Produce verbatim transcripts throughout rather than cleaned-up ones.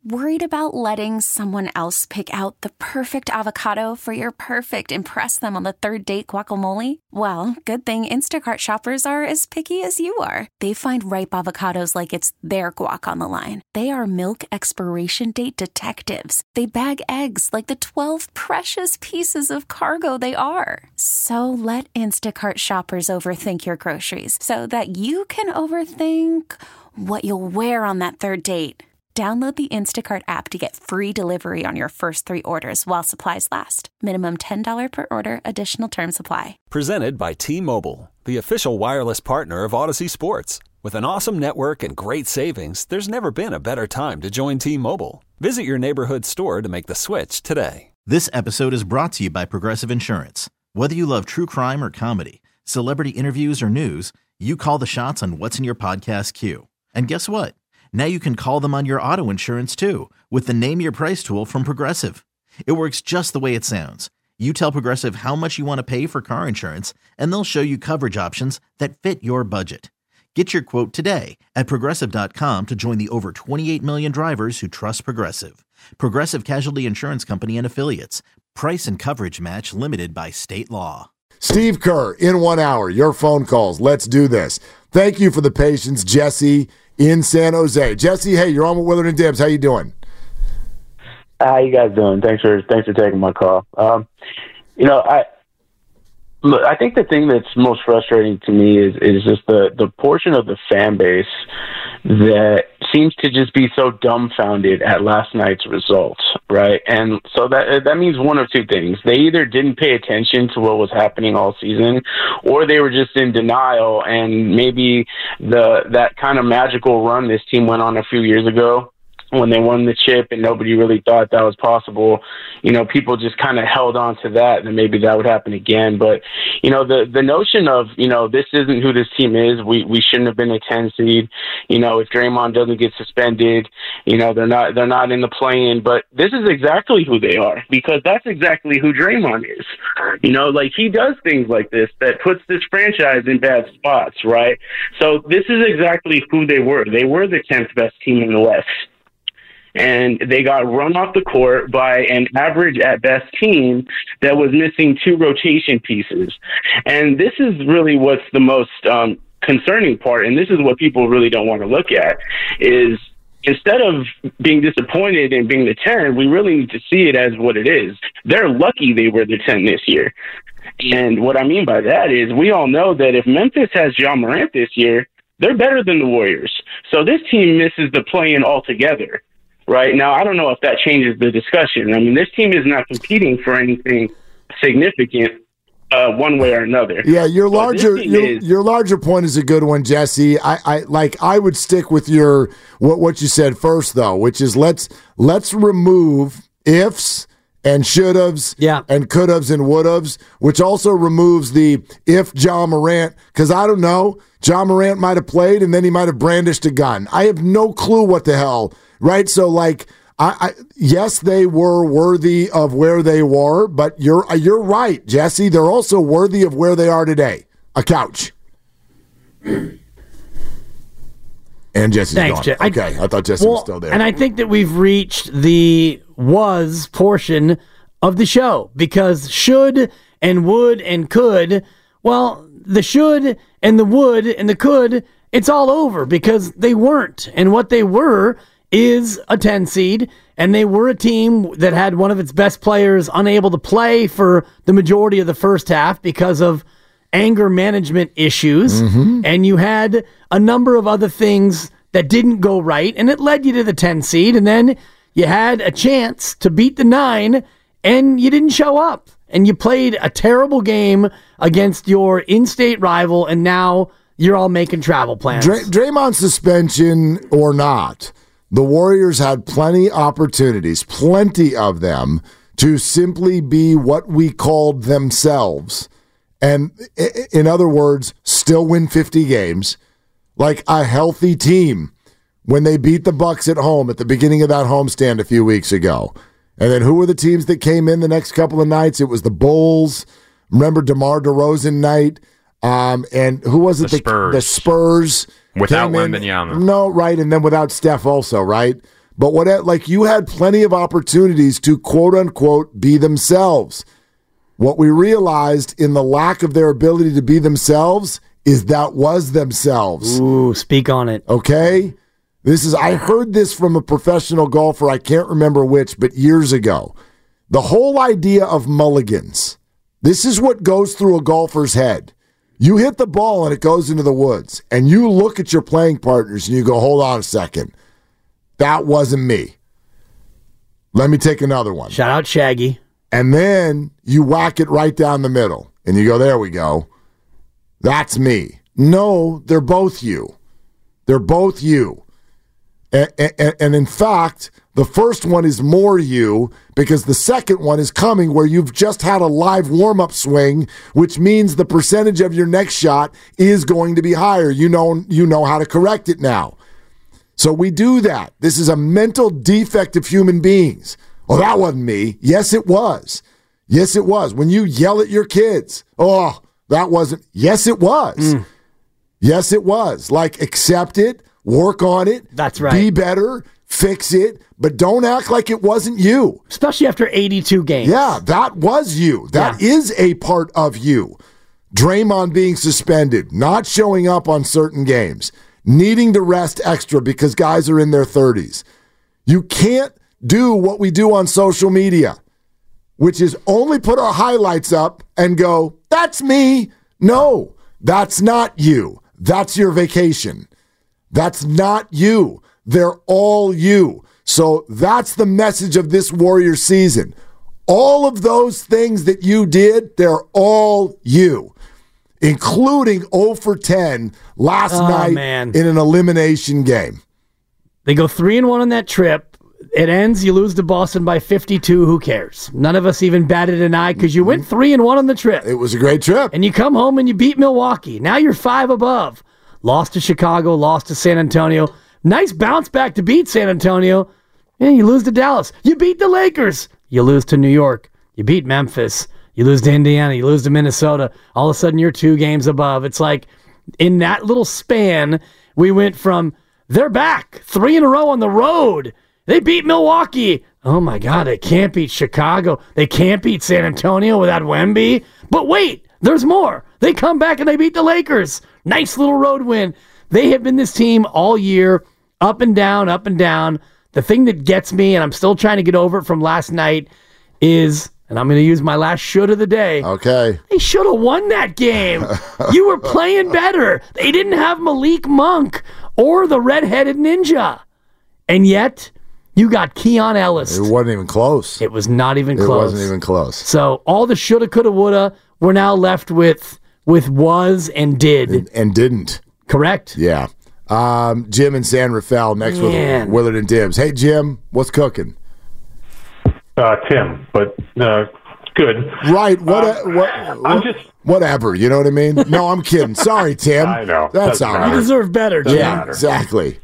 Worried about letting someone else pick out the perfect avocado for your perfect impress them on the third date guacamole? Well, good thing Instacart shoppers are as picky as you are. They find ripe avocados like it's their guac on the line. They are milk expiration date detectives. They bag eggs like the twelve precious pieces of cargo they are. So let Instacart shoppers overthink your groceries so that you can overthink what you'll wear on that third date. Download the Instacart app to get free delivery on your first three orders while supplies last. Minimum ten dollars per order. Additional terms apply. Presented by T-Mobile, the official wireless partner of Odyssey Sports. With an awesome network and great savings, there's never been a better time to join T-Mobile. Visit your neighborhood store to make the switch today. This episode is brought to you by Progressive Insurance. Whether you love true crime or comedy, celebrity interviews or news, you call the shots on what's in your podcast queue. And guess what? Now you can call them on your auto insurance too with the Name Your Price tool from Progressive. It works just the way it sounds. You tell Progressive how much you want to pay for car insurance, and they'll show you coverage options that fit your budget. Get your quote today at Progressive dot com to join the over twenty-eight million drivers who trust Progressive. Progressive Casualty Insurance Company and Affiliates. Price and coverage match limited by state law. Steve Kerr, in one hour, your phone calls. Let's do this. Thank you for the patience, Jesse in San Jose. Jesse, hey, you're on with Willard and Dibs. How you doing? How you guys doing? Thanks for thanks for taking my call. Um, you know, I look. I think the thing that's most frustrating to me is is just the the portion of the fan base that seems to just be so dumbfounded at last night's results, right? And so that that means one of two things. They either didn't pay attention to what was happening all season, or they were just in denial, and maybe the that kind of magical run this team went on a few years ago when they won the chip and nobody really thought that was possible, you know, people just kind of held on to that, and maybe that would happen again. But, you know, the the notion of, you know, this isn't who this team is. We we shouldn't have been a ten seed. You know, if Draymond doesn't get suspended, you know, they're not they're not in the play-in. But this is exactly who they are, because that's exactly who Draymond is. You know, like, he does things like this that puts this franchise in bad spots, right? So this is exactly who they were. They were the tenth best team in the West. And they got run off the court by an average at best team that was missing two rotation pieces. And this is really what's the most um, concerning part, and this is what people really don't want to look at, is instead of being disappointed and being the ten, we really need to see it as what it is. They're lucky they were the ten this year. And what I mean by that is we all know that if Memphis has Ja Morant this year, they're better than the Warriors. So this team misses the play-in altogether. Right now, I don't know if that changes the discussion. I mean, this team is not competing for anything significant uh, one way or another. Yeah, your so larger your, is, your larger point is a good one, Jesse. I, I like I would stick with your what what you said first, though, which is let's let's remove ifs and should-haves yeah. and could-haves and would-haves, which also removes the if Ja Morant, because I don't know, Ja Morant might have played and then he might have brandished a gun. I have no clue what the hell. Right, so like, I, I yes, they were worthy of where they were, but you're you're right, Jesse. They're also worthy of where they are today. A couch. And Jesse's Thanks, gone. Je- okay, I, I thought Jesse well, was still there. And I think that we've reached the was portion of the show, because should and would and could, well, the should and the would and the could, it's all over because they weren't. And what they were is a ten seed, and they were a team that had one of its best players unable to play for the majority of the first half because of anger management issues, mm-hmm. and you had a number of other things that didn't go right, and it led you to the ten seed, and then you had a chance to beat the nine, and you didn't show up, and you played a terrible game against your in-state rival, and now you're all making travel plans. Dray- Draymond suspension or not, the Warriors had plenty opportunities, plenty of them, to simply be what we called themselves. And in other words, still win fifty games like a healthy team when they beat the Bucks at home at the beginning of that homestand a few weeks ago. And then who were the teams that came in the next couple of nights? It was the Bulls. Remember DeMar DeRozan night? Um, and who was it? The Spurs. The, the Spurs. Without Wembanyama. No, right, and then without Steph also, right? But what, like, you had plenty of opportunities to quote unquote be themselves. What we realized in the lack of their ability to be themselves is that was themselves. Ooh, speak on it. Okay? This is, I heard this from a professional golfer, I can't remember which, but years ago. The whole idea of mulligans. This is what goes through a golfer's head. You hit the ball and it goes into the woods, and you look at your playing partners and you go, hold on a second. That wasn't me. Let me take another one. Shout out Shaggy. And then you whack it right down the middle, and you go, there we go. That's me. No, they're both you. They're both you. And, and, and in fact, the first one is more you because the second one is coming where you've just had a live warm-up swing, which means the percentage of your next shot is going to be higher. You know, you know how to correct it now. So we do that. This is a mental defect of human beings. Oh, that wasn't me. Yes, it was. Yes, it was. When you yell at your kids, oh, that wasn't. Yes, it was. Mm. Yes, it was. Like, accept it, work on it. That's right. Be better, fix it, but don't act like it wasn't you. Especially after eighty-two games. Yeah, that was you. That yeah. is a part of you. Draymond being suspended, not showing up on certain games, needing to rest extra because guys are in their thirties. You can't do what we do on social media, which is only put our highlights up and go, that's me. No, that's not you. That's your vacation. That's not you. They're all you. So that's the message of this Warrior season. All of those things that you did, they're all you, including oh for ten last oh, night man. in an elimination game. They go three and one on that trip. It ends, you lose to Boston by fifty-two. Who cares? None of us even batted an eye because you went three and one on the trip. It was a great trip. And you come home and you beat Milwaukee. Now you're five above. Lost to Chicago, lost to San Antonio. Nice bounce back to beat San Antonio. And you lose to Dallas. You beat the Lakers. You lose to New York. You beat Memphis. You lose to Indiana. You lose to Minnesota. All of a sudden you're two games above. It's like in that little span, we went from they're back three in a row on the road. They beat Milwaukee. Oh, my God, they can't beat Chicago. They can't beat San Antonio without Wemby. But wait, there's more. They come back and they beat the Lakers. Nice little road win. They have been this team all year, up and down, up and down. The thing that gets me, and I'm still trying to get over it from last night, is, and I'm going to use my last should of the day. Okay. They should have won that game. You were playing better. They didn't have Malik Monk or the redheaded ninja. And yet, you got Keon Ellis. It wasn't even close. It was not even it close. It wasn't even close. So all the shoulda, coulda, woulda, we're now left with with was and did. And, and didn't. Correct. Yeah. Um, Jim and San Rafael next Man. with Willard and Dibbs. Hey, Jim, what's cooking? Uh, Tim, but uh, good. Right. What, uh, what, what, I'm just... Whatever, you know what I mean? No, I'm kidding. Sorry, Tim. I know. That's Doesn't all matter. right. You deserve better, Jim. Yeah, matter. exactly.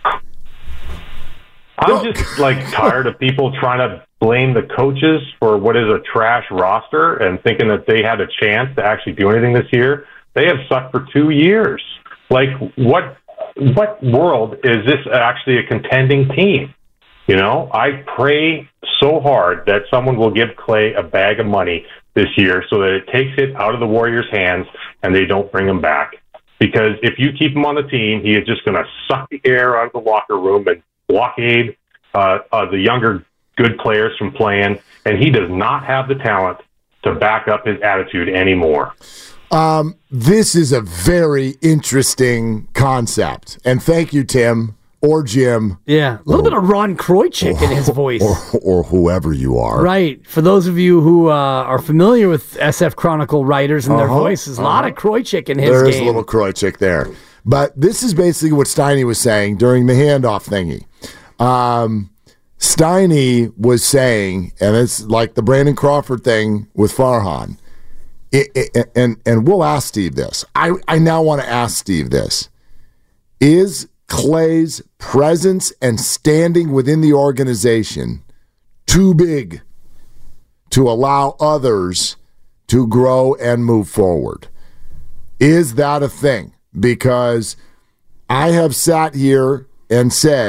I'm just like tired of people trying to blame the coaches for what is a trash roster and thinking that they had a chance to actually do anything this year. They have sucked for two years. Like, what what world is this actually a contending team? You know, I pray so hard that someone will give Clay a bag of money this year so that it takes it out of the Warriors' hands and they don't bring him back. Because if you keep him on the team, he is just going to suck the air out of the locker room and blockade uh, uh, the younger good players from playing, and he does not have the talent to back up his attitude anymore. Um, this is a very interesting concept, and thank you, Tim or Jim. Yeah, a little or, bit of Ron Kroichick in his voice. Or, or whoever you are. Right. For those of you who uh, are familiar with S F Chronicle writers and uh-huh. their voices, a uh-huh. lot of Kroichick in his there game. There is a little Kroichick there. But this is basically what Steiny was saying during the handoff thingy. Um, Steiny was saying, and it's like the Brandon Crawford thing with Farhan, it, it, and, and we'll ask Steve this. I, I now want to ask Steve this. Is Clay's presence and standing within the organization too big to allow others to grow and move forward? Is that a thing? Because I have sat here and said,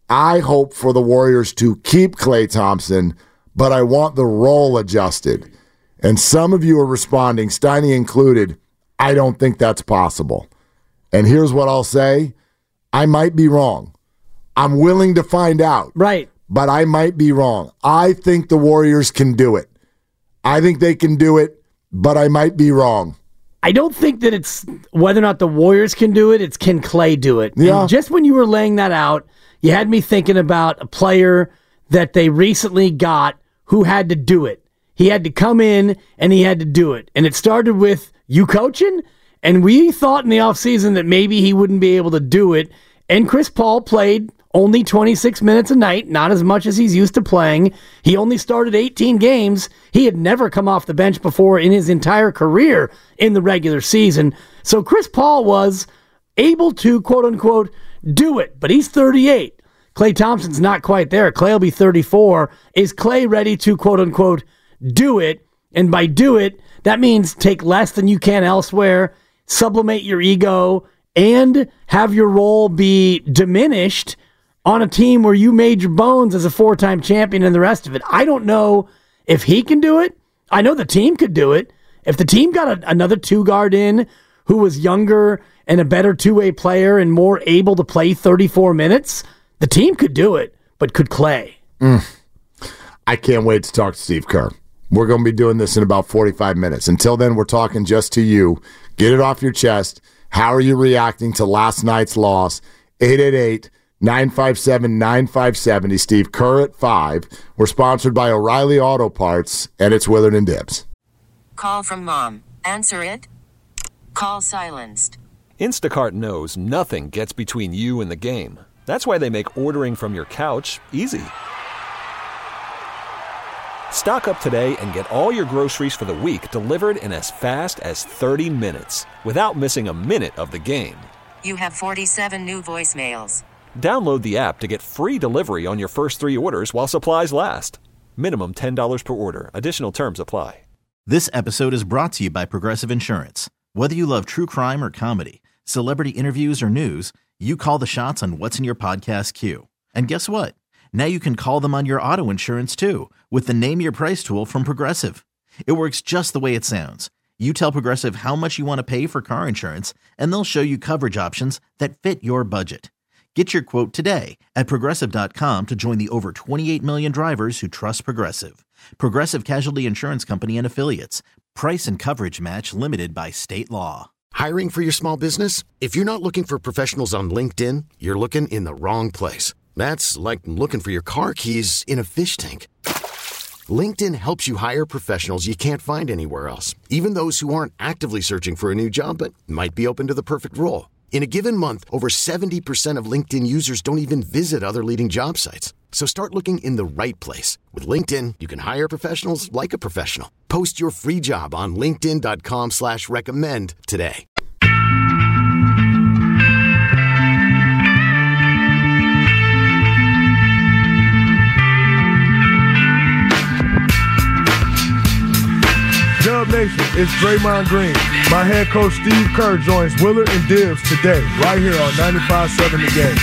I hope for the Warriors to keep Klay Thompson, but I want the role adjusted. And some of you are responding, Steiny included, I don't think that's possible. And here's what I'll say. I might be wrong. I'm willing to find out. Right. But I might be wrong. I think the Warriors can do it. I think they can do it, but I might be wrong. I don't think that it's whether or not the Warriors can do it, it's can Klay do it. Yeah. And just when you were laying that out, you had me thinking about a player that they recently got who had to do it. He had to come in and he had to do it. And it started with you coaching, and we thought in the offseason that maybe he wouldn't be able to do it. And Chris Paul played only twenty-six minutes a night, not as much as he's used to playing. He only started eighteen games. He had never come off the bench before in his entire career in the regular season. So Chris Paul was able to, quote-unquote, do it, but he's thirty-eight. Klay Thompson's not quite there. Klay will be thirty-four. Is Klay ready to, quote-unquote, do it? And by do it, that means take less than you can elsewhere, sublimate your ego, and have your role be diminished on a team where you made your bones as a four-time champion and the rest of it. I don't know if he can do it. I know the team could do it. If the team got a, another two-guard in who was younger and a better two-way player and more able to play thirty-four minutes, the team could do it. But could Klay? Mm. I can't wait to talk to Steve Kerr. We're going to be doing this in about forty-five minutes. Until then, we're talking just to you. Get it off your chest. How are you reacting to last night's loss? eight eight eight, nine five seven, nine five seven zero. Steve Kerr at five. We're sponsored by O'Reilly Auto Parts, and it's Willard and Dibs. Call from mom. Answer it. Call silenced. Instacart knows nothing gets between you and the game. That's why they make ordering from your couch easy. Stock up today and get all your groceries for the week delivered in as fast as thirty minutes without missing a minute of the game. You have forty-seven new voicemails. Download the app to get free delivery on your first three orders while supplies last. Minimum ten dollars per order. Additional terms apply. This episode is brought to you by Progressive Insurance. Whether you love true crime or comedy, celebrity interviews or news, you call the shots on what's in your podcast queue. And guess what? Now you can call them on your auto insurance too with the Name Your Price tool from Progressive. It works just the way it sounds. You tell Progressive how much you want to pay for car insurance, and they'll show you coverage options that fit your budget. Get your quote today at Progressive dot com to join the over twenty-eight million drivers who trust Progressive. Progressive Casualty Insurance Company and Affiliates. Price and coverage match limited by state law. Hiring for your small business? If you're not looking for professionals on LinkedIn, you're looking in the wrong place. That's like looking for your car keys in a fish tank. LinkedIn helps you hire professionals you can't find anywhere else, even those who aren't actively searching for a new job but might be open to the perfect role. In a given month, over seventy percent of LinkedIn users don't even visit other leading job sites. So start looking in the right place. With LinkedIn, you can hire professionals like a professional. Post your free job on linkedin dot com slash recommend today. Dub Nation, it's Draymond Green. My head coach Steve Kerr joins Willard and Dibs today, right here on ninety-five seven The Game.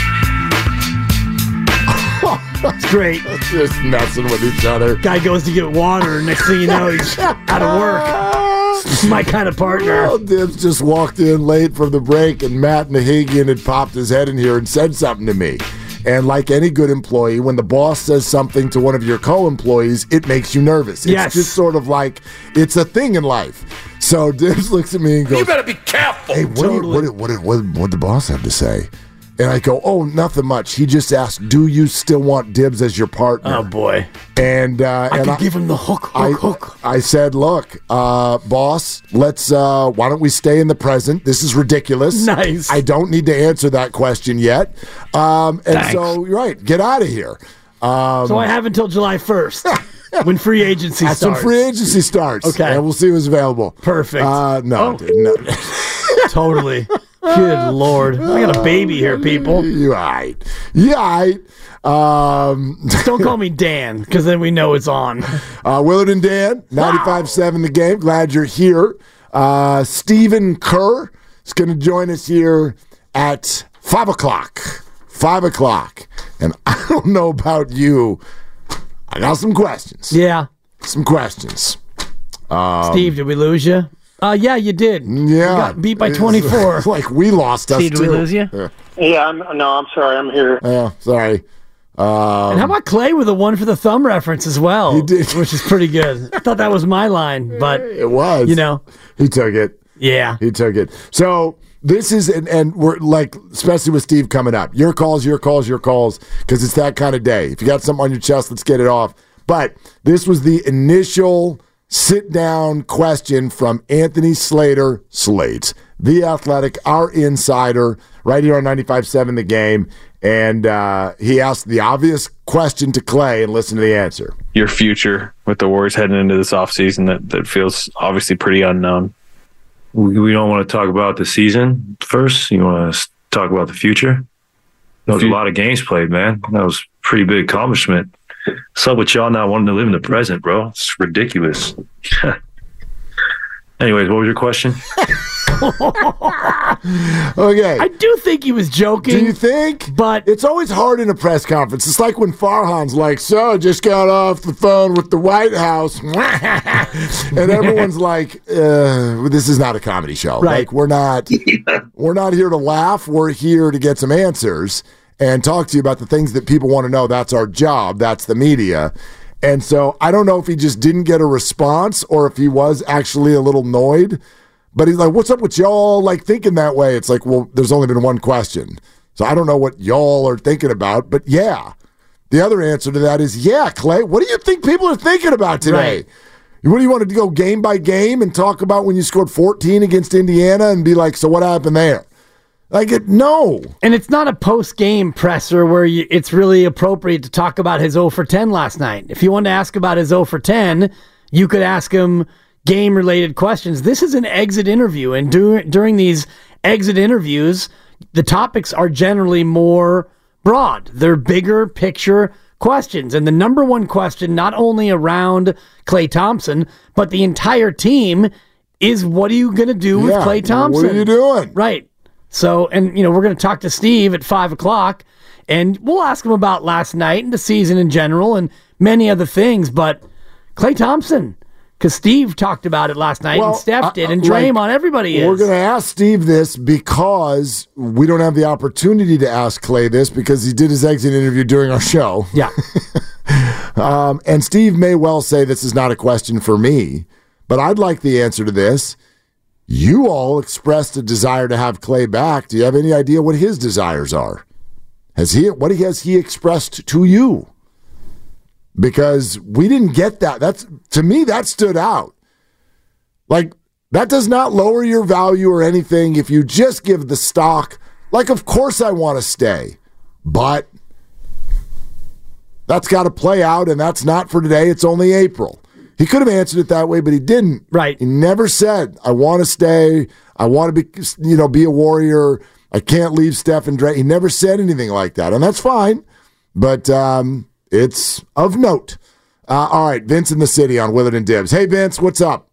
That's great. Just messing with each other. Guy goes to get water, and next thing you know, he's out of work. This is my kind of partner. Well, Dibs just walked in late from the break, and Matt Nahigian had popped his head in here and said something to me. And like any good employee, when the boss says something to one of your co-employees, it makes you nervous. It's yes. just sort of like, it's a thing in life. So Dibs looks at me and goes, You better be careful. Hey, what, Totally. do you, what, did- what, did- what, did- what did the boss have to say? And I go, oh, nothing much. He just asked, do you still want Dibs as your partner? Oh, boy. And uh, I and could give him the hook, hook, I, hook. I said, look, uh, boss, let's. Uh, why don't we stay in the present? This is ridiculous. Nice. I don't need to answer that question yet. Um, and Thanks. so, right, get out of here. Um, So I have until July first when free agency That's starts. when free agency starts. Okay. And we'll see who's available. Perfect. Uh, no, Oh. dude, no. Totally. Good Lord. I got a baby here, people. You all right. You all right. Um, Don't call me Dan, because then we know it's on. uh, Willard and Dan, ninety-five seven The Game. Glad you're here. Uh, Stephen Kerr is going to join us here at five o'clock. five o'clock. And I don't know about you. I got some questions. Yeah. Some questions. Um, Steve, did we lose you? Uh, yeah, you did. Yeah. You got beat by twenty-four. Like we lost us, Steve, too. did we lose you? Yeah, yeah I'm, no, I'm sorry. I'm here. yeah sorry. Um, And how about Clay with a one for the thumb reference as well? He did. Which is pretty good. I thought that was my line, but it was. you know. He took it. Yeah. He took it. So this is, and, and we're like, especially with Steve coming up, your calls, your calls, your calls, because it's that kind of day. If you got something on your chest, let's get it off. But this was the initial sit-down question from Anthony Slater, Slates, The Athletic, our insider, right here on ninety-five point seven The Game. And uh, he asked the obvious question to Clay, and listen to the answer. Your future with the Warriors heading into this offseason that, that feels obviously pretty unknown. We, we don't want to talk about the season first. You want to talk about the future? That was a lot of games played, man. That was a pretty big accomplishment. What's up with y'all not wanting to live in the present, bro? It's ridiculous. Anyways, what was your question? Okay. I do think he was joking. Do you think? But it's always hard in a press conference. It's like when Farhan's like, so just got off the phone with the White House. And everyone's like, uh, this is not a comedy show. Right. Like we're not we're not here to laugh. We're here to get some answers and talk to you about the things that people want to know. That's our job. That's the media. And so I don't know if he just didn't get a response or if he was actually a little annoyed. But he's like, what's up with y'all like thinking that way? It's like, well, there's only been one question. So I don't know what y'all are thinking about. But yeah, the other answer to that is, yeah, Clay, what do you think people are thinking about today? Right. What do you want to go game by game and talk about when you scored fourteen against Indiana and be like, so what happened there? Like, it, no. And it's not a post-game presser where you, it's really appropriate to talk about his oh for ten last night. If you wanted to ask about his oh for ten, you could ask him game-related questions. This is an exit interview, and do, during these exit interviews, the topics are generally more broad. They're bigger picture questions. And the number one question, not only around Klay Thompson, but the entire team, is what are you going to do with Yeah, Klay Thompson? what are you doing? Right. So, and, you know, we're going to talk to Steve at five o'clock, and we'll ask him about last night and the season in general and many other things. But Klay Thompson, because Steve talked about it last night, Well, and Steph did, and uh, like, Draymond, everybody is. We're going to ask Steve this because we don't have the opportunity to ask Clay this because he did his exit interview during our show. Yeah. um, and Steve may well say this is not a question for me, but I'd like the answer to this. You all expressed a desire to have Clay back. Do you have any idea what his desires are? Has he, what has he expressed to you? Because we didn't get that. That's, to me, that stood out. Like, that does not lower your value or anything if you just give the stock, like, of course I want to stay, but that's got to play out, and that's not for today. It's only April. He could have answered it that way, but he didn't. Right. He never said, I want to stay. I want to be, you know, be a Warrior. I can't leave Steph and Dre. He never said anything like that, and that's fine, but um, it's of note. Uh, all right, Vince in the city on Willard and Dibbs. Hey, Vince, what's up?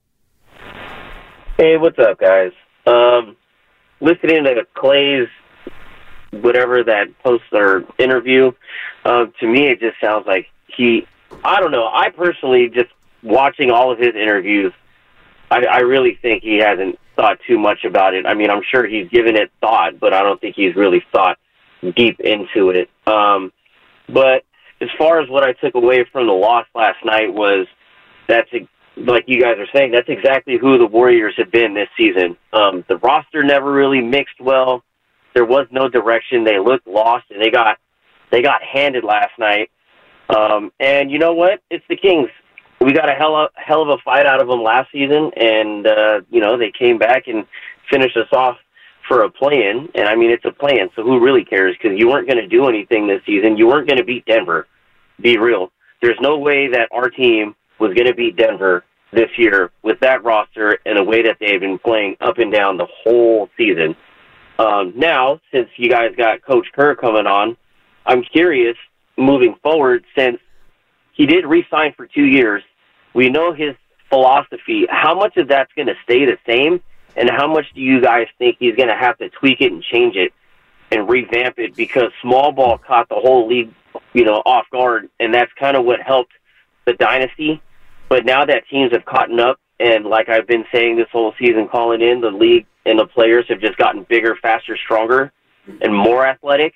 Hey, what's up, guys? Um, listening to Clay's whatever that post or interview, uh, to me it just sounds like he, I don't know, I personally just watching all of his interviews, I, I really think he hasn't thought too much about it. I mean, I'm sure he's given it thought, but I don't think he's really thought deep into it. Um, but as far as what I took away from the loss last night was that's, like you guys are saying, that's exactly who the Warriors have been this season. Um, the roster never really mixed well. There was no direction. They looked lost, and they got they got handed last night. Um, and you know what? It's the Kings. We got a hell of, hell of a fight out of them last season, and, uh, you know, they came back and finished us off for a play-in. And, I mean, it's a play-in, so who really cares? Because you weren't going to do anything this season. You weren't going to beat Denver. Be real. There's no way that our team was going to beat Denver this year with that roster and the way that they've been playing up and down the whole season. Um, now, since you guys got Coach Kerr coming on, I'm curious, moving forward, since he did re-sign for two years, we know his philosophy. How much of that's going to stay the same, and how much do you guys think he's going to have to tweak it and change it and revamp it, because small ball caught the whole league, you know, off guard, and that's kind of what helped the dynasty. But now that teams have caught up, and like I've been saying this whole season calling in, the league and the players have just gotten bigger, faster, stronger, and more athletic.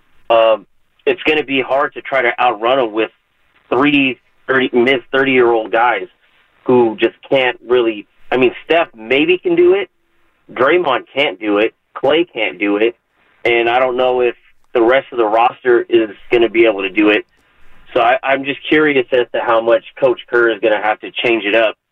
Um, it's going to be hard to try to outrun them with three thirty, mid thirty-year-old guys who just can't really. I mean, Steph maybe can do it. Draymond can't do it. Clay can't do it. And I don't know if the rest of the roster is going to be able to do it. So I, I'm just curious as to how much Coach Kerr is going to have to change it up,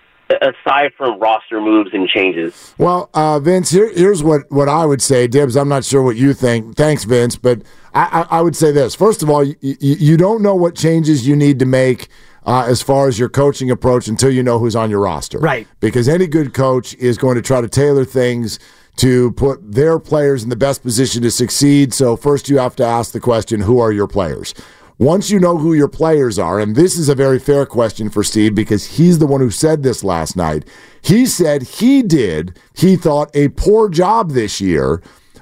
aside from roster moves and changes. Well, uh, Vince, here, here's what, what I would say. Dibs, I'm not sure what you think. Thanks, Vince. But I, I, I would say this. First of all, you, you, you don't know what changes you need to make uh, as far as your coaching approach until you know who's on your roster. Right. Because any good coach is going to try to tailor things to put their players in the best position to succeed. So first you have to ask the question, who are your players? Once you know who your players are, and this is a very fair question for Steve because he's the one who said this last night. He said he did, he thought, a poor job this year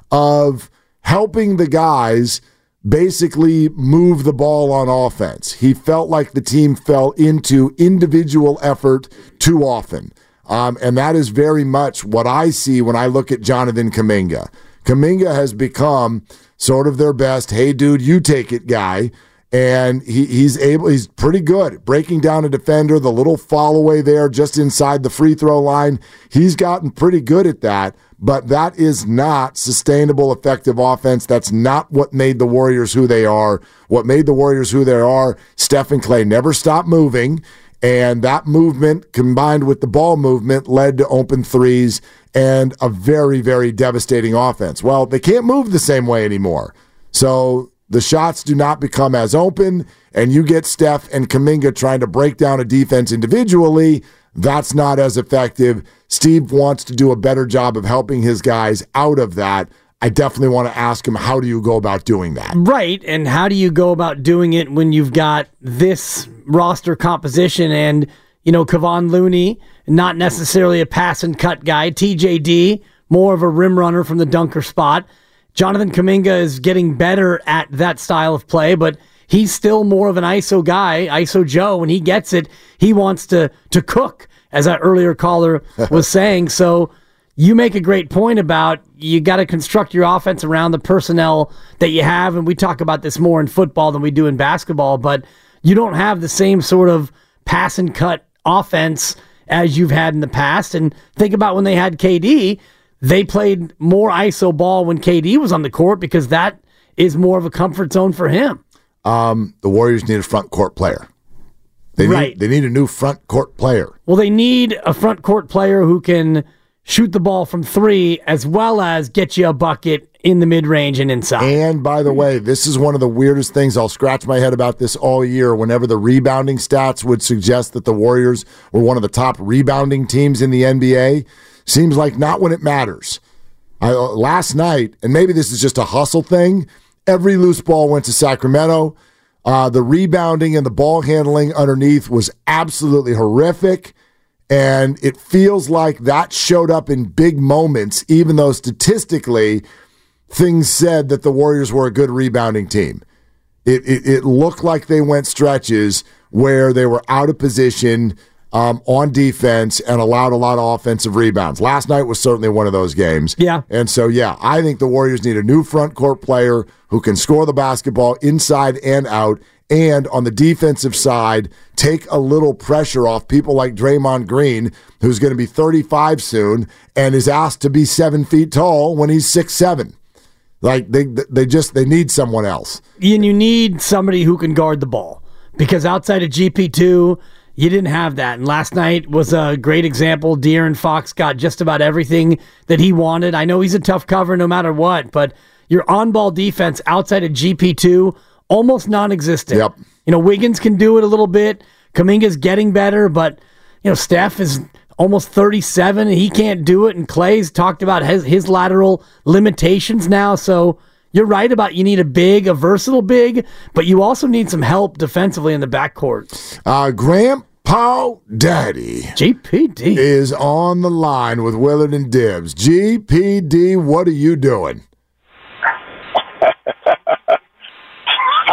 of helping the guys basically move the ball on offense. He felt like the team fell into individual effort too often. Um, and that is very much what I see when I look at Jonathan Kuminga. Kuminga has become sort of their best, hey, dude, you take it guy. And he, he's able, he's pretty good at breaking down a defender, the little fall away there just inside the free throw line. He's gotten pretty good at that, but that is not sustainable, effective offense. That's not what made the Warriors who they are. What made the Warriors who they are, Steph and Clay never stopped moving, and that movement combined with the ball movement led to open threes and a very, very devastating offense. Well, they can't move the same way anymore. So the shots do not become as open, and you get Steph and Kuminga trying to break down a defense individually. That's not as effective. Steve wants to do a better job of helping his guys out of that. I definitely want to ask him, how do you go about doing that? Right, and how do you go about doing it when you've got this roster composition and, you know, Kevon Looney, not necessarily a pass and cut guy, T J D, more of a rim runner from the dunker spot. Jonathan Kuminga is getting better at that style of play, but he's still more of an I S O guy, I S O Joe. When he gets it, he wants to to cook, as that earlier caller was saying. So you make a great point about you got to construct your offense around the personnel that you have, and we talk about this more in football than we do in basketball, but you don't have the same sort of pass and cut offense as you've had in the past. And think about when they had K D, they played more I S O ball when K D was on the court because that is more of a comfort zone for him. Um, the Warriors need a front court player. They need, right. They need a new front court player. Well, they need a front court player who can shoot the ball from three as well as get you a bucket in the mid-range and inside. And by the way, this is one of the weirdest things. I'll scratch my head about this all year. Whenever the rebounding stats would suggest that the Warriors were one of the top rebounding teams in the N B A, seems like not when it matters. I, last night, and maybe this is just a hustle thing, every loose ball went to Sacramento. Uh, the rebounding and the ball handling underneath was absolutely horrific. And it feels like that showed up in big moments, even though statistically things said that the Warriors were a good rebounding team. It, it, it looked like they went stretches where they were out of position um, on defense and allowed a lot of offensive rebounds. Last night was certainly one of those games. Yeah. And so, yeah, I think the Warriors need a new front court player who can score the basketball inside and out, and on the defensive side, take a little pressure off people like Draymond Green, who's going to be thirty-five soon and is asked to be seven feet tall when he's six seven. Like, they they just, they need someone else. And you need somebody who can guard the ball, because outside of G P two, you didn't have that. And last night was a great example. De'Aaron Fox got just about everything that he wanted. I know he's a tough cover no matter what, but your on-ball defense outside of G P two, almost non-existent. Yep. You know, Wiggins can do it a little bit. Kuminga's getting better, but, you know, Steph is almost thirty-seven, and he can't do it. And Clay's talked about his, his lateral limitations now. So you're right about you need a big, a versatile big, but you also need some help defensively in the backcourt. Uh, Grandpa Daddy G P D is on the line with Willard and Dibs. G P D, what are you doing?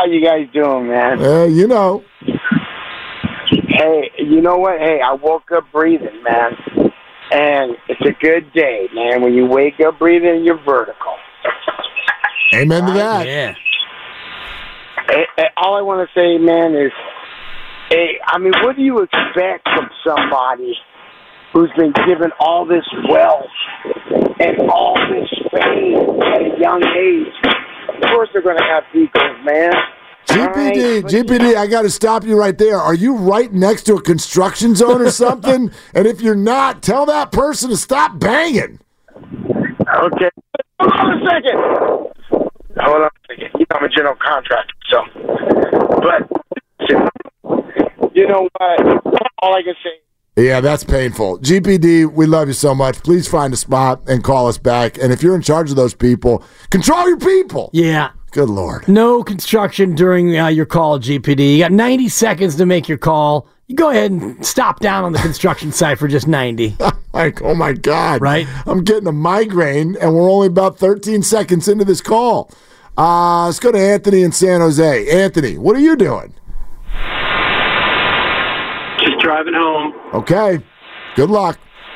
How you guys doing, man? Uh, you know. Hey, you know what? Hey, I woke up breathing, man. And it's a good day, man. When you wake up breathing, you're vertical. Amen to that. Yeah. Hey, hey, all I want to say, man, is, hey, I mean, what do you expect from somebody who's been given all this wealth and all this fame at a young age? Of course they're going to have egos, man. G P D, right. G P D, I got to stop you right there. Are you right next to a construction zone or something? And if you're not, tell that person to stop banging. Okay. Hold on a second. Hold on a second. You know, I'm a general contractor, so. But, you know what? All I can say. Yeah, that's painful. G P D, we love you so much. Please find a spot and call us back. And if you're in charge of those people, control your people. Yeah. Good Lord. No construction during uh, your call, G P D. You got ninety seconds to make your call. You go ahead and stop down on the construction site for just ninety. Like, oh my God. Right? I'm getting a migraine, and we're only about thirteen seconds into this call. Uh, let's go to Anthony in San Jose. Anthony, what are you doing? Just driving home. Okay. Good luck.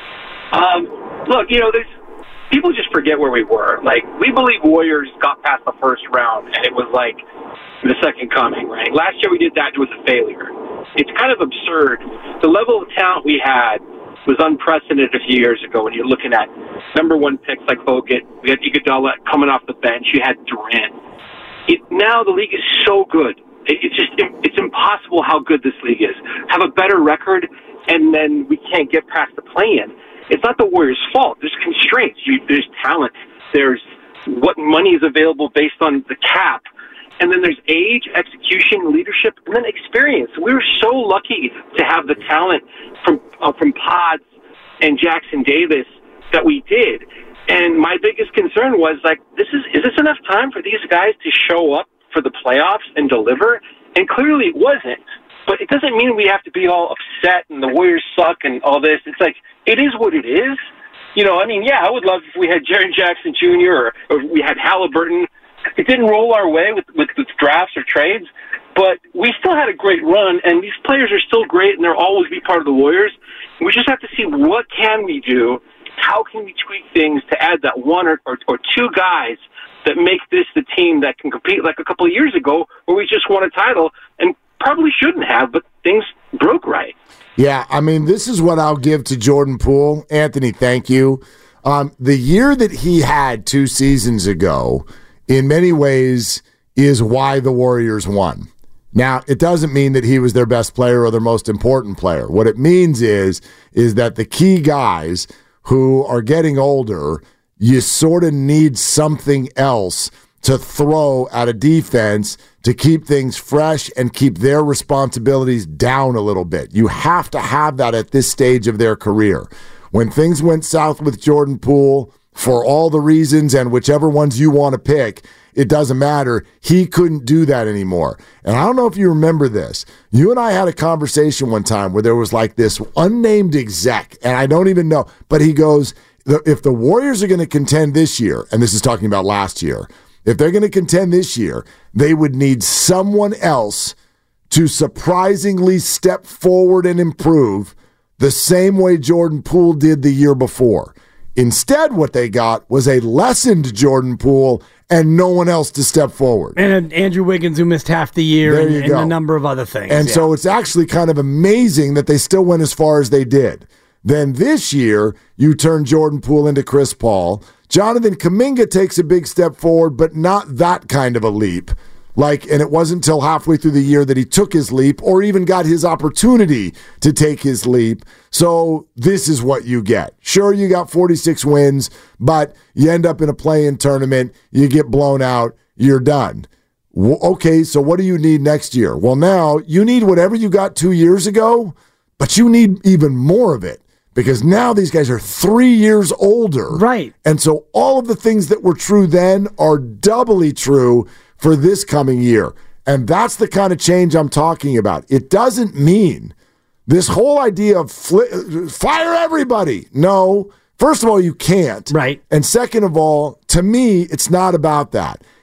Um, look, you know, there's people just forget where we were. Like, we believe Warriors got past the first round, and it was like the second coming, right? Last year we did that, and it was a failure. It's kind of absurd. The level of talent we had was unprecedented a few years ago when you're looking at number one picks like Bogut. We had Iguodala coming off the bench. You had Durant. It, now the league is so good. It, it's just it's impossible how good this league is. Have a better record, and then we can't get past the play-in. It's not the Warriors' fault. There's constraints. You, there's talent. There's what money is available based on the cap. And then there's age, execution, leadership, and then experience. We were so lucky to have the talent from uh, from Pods and Jackson Davis that we did. And my biggest concern was, like, this is is this enough time for these guys to show up for the playoffs and deliver? And clearly it wasn't. But it doesn't mean we have to be all upset and the Warriors suck and all this. It's like, it is what it is. You know, I mean, yeah, I would love if we had Jaren Jackson Junior or, or we had Halliburton. It didn't roll our way with, with, with drafts or trades, but we still had a great run, and these players are still great, and they'll always be part of the Warriors. We just have to see what can we do, how can we tweak things to add that one or, or, or two guys that make this the team that can compete like a couple of years ago where we just won a title and probably shouldn't have, but things broke right. Yeah, I mean, this is what I'll give to Jordan Poole. Anthony, thank you. Um, the year that he had two seasons ago, in many ways, is why the Warriors won. Now, it doesn't mean that he was their best player or their most important player. What it means is, is that the key guys who are getting older, you sort of need something else to throw at a defense to keep things fresh and keep their responsibilities down a little bit. You have to have that at this stage of their career. When things went south with Jordan Poole, for all the reasons and whichever ones you want to pick, it doesn't matter. He couldn't do that anymore. And I don't know if you remember this. You and I had a conversation one time where there was like this unnamed exec, and I don't even know, but he goes, if the Warriors are going to contend this year, and this is talking about last year, if they're going to contend this year, they would need someone else to surprisingly step forward and improve the same way Jordan Poole did the year before. Instead, what they got was a lessened Jordan Poole and no one else to step forward. And Andrew Wiggins, who missed half the year, there and, you and go. a number of other things. And yeah. so it's actually kind of amazing that they still went as far as they did. Then this year, you turn Jordan Poole into Chris Paul. Jonathan Kuminga takes a big step forward, but not that kind of a leap. Like, and it wasn't until halfway through the year that he took his leap or even got his opportunity to take his leap. So this is what you get. Sure, you got forty-six wins, but you end up in a play-in tournament, you get blown out, you're done. Okay, so what do you need next year? Well, now you need whatever you got two years ago, but you need even more of it because now these guys are three years older. Right. And so all of the things that were true then are doubly true for this coming year. And that's the kind of change I'm talking about. It doesn't mean this whole idea of fli- fire everybody. No. First of all, you can't. Right. And second of all, to me, it's not about that.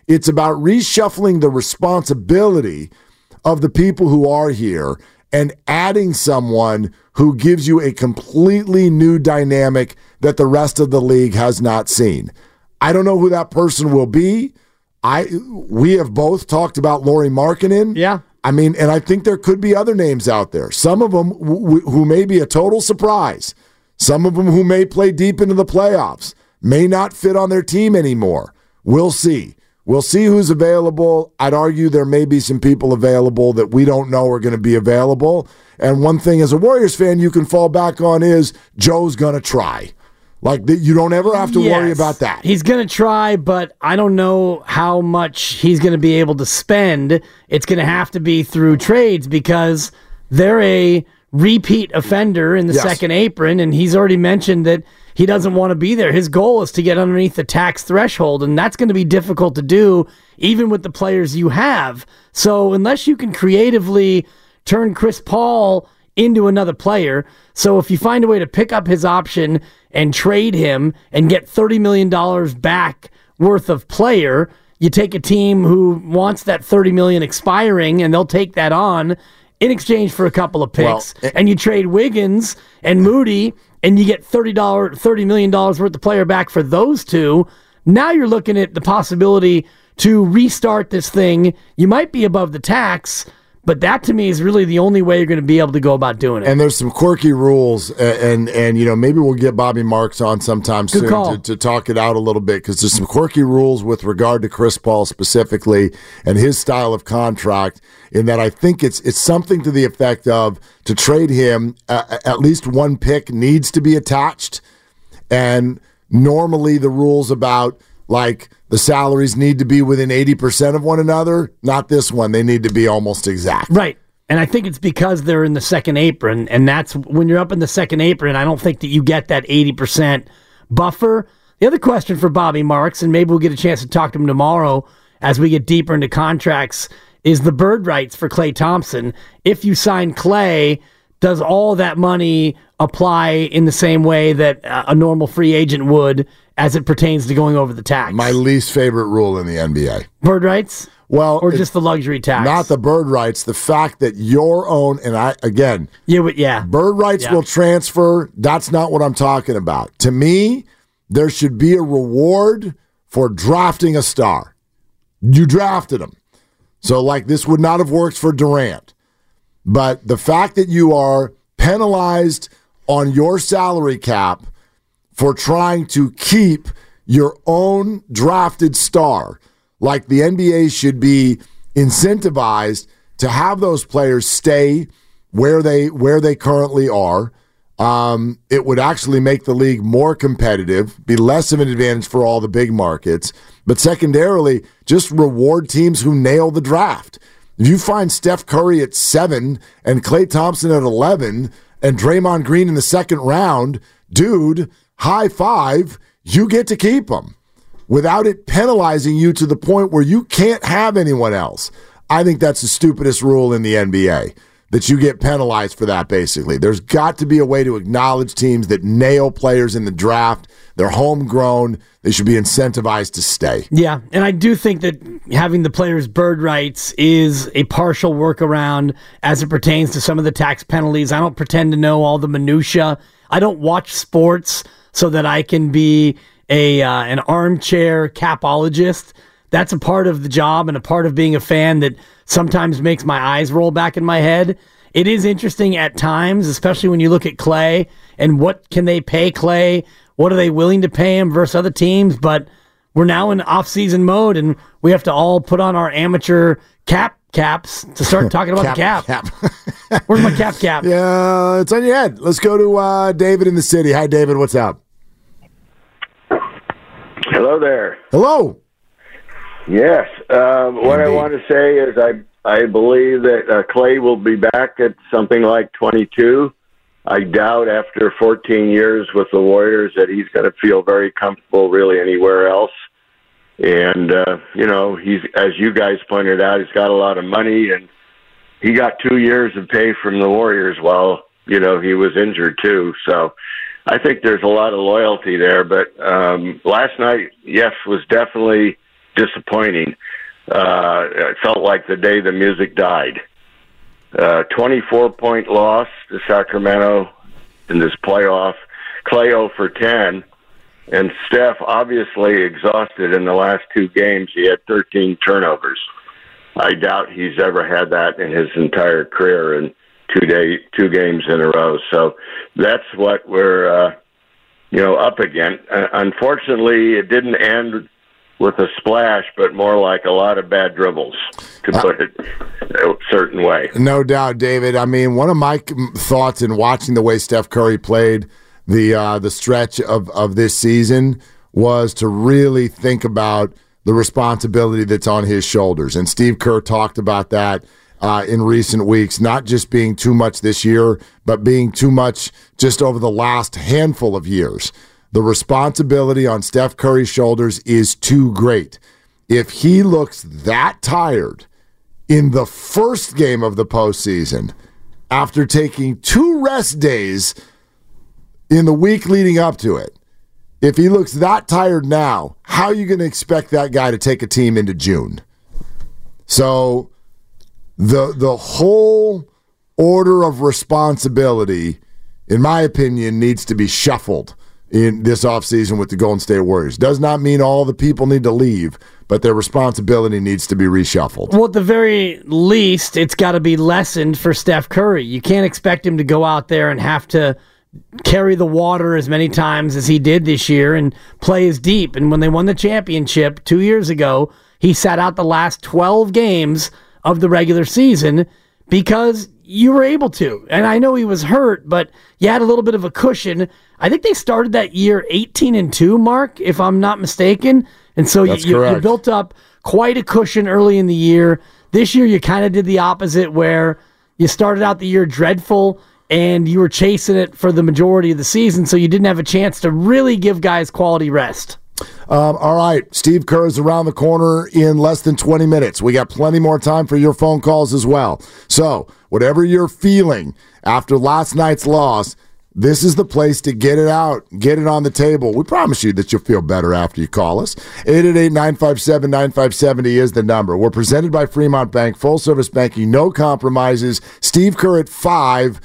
It's about reshuffling the responsibility of the people who are here and adding someone who gives you a completely new dynamic that the rest of the league has not seen. I don't know who that person will be. I we have both talked about Lauri Markkanen. Yeah. I mean, and I think there could be other names out there. Some of them w- who may be a total surprise. Some of them who may play deep into the playoffs, may not fit on their team anymore. We'll see. We'll see who's available. I'd argue there may be some people available that we don't know are going to be available. And one thing as a Warriors fan you can fall back on is Joe's going to try. Like, you don't ever have to yes, worry about that. He's going to try, but I don't know how much he's going to be able to spend. It's going to have to be through trades because they're a repeat offender in the Yes. second apron, and he's already mentioned that he doesn't want to be there. His goal is to get underneath the tax threshold, and that's going to be difficult to do even with the players you have. So unless you can creatively turn Chris Paul into another player, so if you find a way to pick up his option and trade him and get thirty million dollars back worth of player, you take a team who wants that thirty million dollars expiring, and they'll take that on in exchange for a couple of picks, Well, and you trade Wiggins and Moody, and you get thirty dollars, thirty million dollars worth of player back for those two. Now you're looking at the possibility to restart this thing. You might be above the tax, but that to me is really the only way you're going to be able to go about doing it. And there's some quirky rules, and and, and you know maybe we'll get Bobby Marks on sometime Good soon call. to, to talk it out a little bit because there's some quirky rules with regard to Chris Paul specifically and his style of contract. In that I think it's it's something to the effect of to trade him, uh, at least one pick needs to be attached, and normally the rules about like the salaries need to be within eighty percent of one another. Not this one; they need to be almost exact. Right. And I think it's because they're in the second apron, and that's when you're up in the second apron, I don't think that you get that eighty percent buffer. The other question for Bobby Marks, and maybe we'll get a chance to talk to him tomorrow as we get deeper into contracts, is the bird rights for Klay Thompson. If you sign Klay, does all that money apply in the same way that a normal free agent would as it pertains to going over the tax? My least favorite rule in the N B A. Bird rights? Well, or it- just the luxury tax? Not the bird rights, the fact that your own, and I, again, yeah, but yeah. bird rights Yeah. will transfer. That's not what I'm talking about. To me, there should be a reward for drafting a star. You drafted him. So, like, this would not have worked for Durant. But the fact that you are penalized on your salary cap for trying to keep your own drafted star, like the N B A should be incentivized to have those players stay where they where they currently are. Um, it would actually make the league more competitive, be less of an advantage for all the big markets, but secondarily, just reward teams who nail the draft. If you find Steph Curry at seven and Klay Thompson at eleven and Draymond Green in the second round, dude, high five, you get to keep them without it penalizing you to the point where you can't have anyone else. I think that's the stupidest rule in the N B A, that you get penalized for that, basically. There's got to be a way to acknowledge teams that nail players in the draft. They're homegrown. They should be incentivized to stay. Yeah, and I do think that having the players' bird rights is a partial workaround as it pertains to some of the tax penalties. I don't pretend to know all the minutia. I don't watch sports so that I can be a uh, an armchair capologist. That's a part of the job and a part of being a fan that sometimes makes my eyes roll back in my head. It is interesting at times, especially when you look at Klay and what can they pay Klay, what are they willing to pay him versus other teams, but we're now in off-season mode and we have to all put on our amateur cap caps to start talking about Cap- the cap. Where's my cap cap? Yeah, it's on your head. Let's go to uh, David in the city. Hi, David. What's up? Hello there. Hello. Yes. Um, what I want to say is I I believe that uh, Klay will be back at something like twenty-two. I doubt after fourteen years with the Warriors that he's going to feel very comfortable really anywhere else. And, uh, you know, he's, as you guys pointed out, he's got a lot of money, and he got two years of pay from the Warriors while, you know, he was injured too. So I think there's a lot of loyalty there. But um, last night, yes, was definitely disappointing. Uh, it felt like the day the music died. Uh, twenty-four point loss to Sacramento in this playoff. Clay zero for ten. And Steph obviously exhausted in the last two games. He had thirteen turnovers. I doubt he's ever had that in his entire career in two day, two games in a row. So that's what we're, uh, you know, up against. Uh, unfortunately, it didn't end with a splash, but more like a lot of bad dribbles, to put it a certain way. No doubt, David. I mean, one of my thoughts in watching the way Steph Curry played the uh, the stretch of, of this season was to really think about the responsibility that's on his shoulders. And Steve Kerr talked about that uh, in recent weeks, not just being too much this year, but being too much just over the last handful of years. The responsibility on Steph Curry's shoulders is too great. If he looks that tired in the first game of the postseason, after taking two rest days in the week leading up to it, if he looks that tired now, how are you going to expect that guy to take a team into June? So the the whole order of responsibility, in my opinion, needs to be shuffled in this offseason with the Golden State Warriors. Does not mean all the people need to leave, but their responsibility needs to be reshuffled. Well, at the very least, it's got to be lessened for Steph Curry. You can't expect him to go out there and have to carry the water as many times as he did this year and play as deep. And when they won the championship two years ago, he sat out the last twelve games of the regular season because you were able to. And I know he was hurt, but you had a little bit of a cushion. I think they started that year eighteen and two, Mark, if I'm not mistaken. And so you, you, you built up quite a cushion early in the year. This year you kind of did the opposite, where you started out the year dreadful and you were chasing it for the majority of the season, so you didn't have a chance to really give guys quality rest. Um, all right, Steve Kerr is around the corner in less than twenty minutes. We got plenty more time for your phone calls as well. So whatever you're feeling after last night's loss, this is the place to get it out, get it on the table. We promise you that you'll feel better after you call us. eight eight eight, nine five seven, nine five seven zero is the number. We're presented by Fremont Bank, full-service banking, no compromises. Steve Kerr at five.